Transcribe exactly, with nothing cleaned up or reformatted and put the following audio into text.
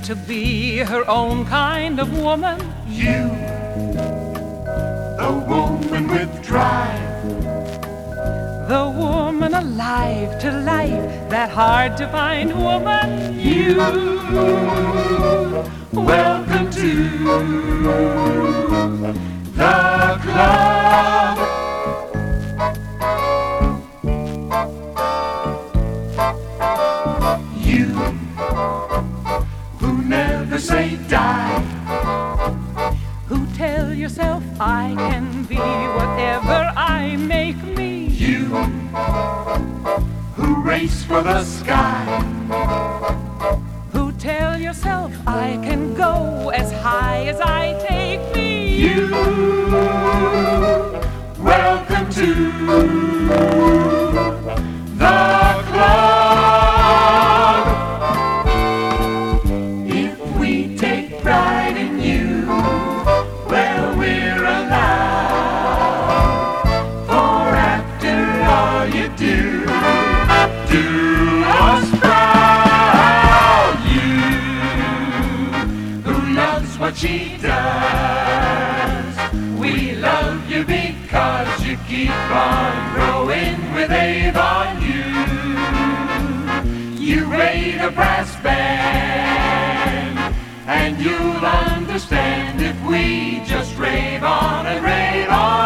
to be her own kind of woman. You, the woman with drive, the woman alive to life, that hard to find woman. You, welcome to the club. You, who never say die, who tell yourself I can be whatever I make me. You, who race for the sky, who tell yourself I can go as high as I take me. You, welcome to the club. If we take pride in you, well, we're allowed. For after all you do, do us proud. You, who loves what she does, we love you because you keep on growing with Avon. You, you raid a brass band, and you'll understand if we just rave on and rave on.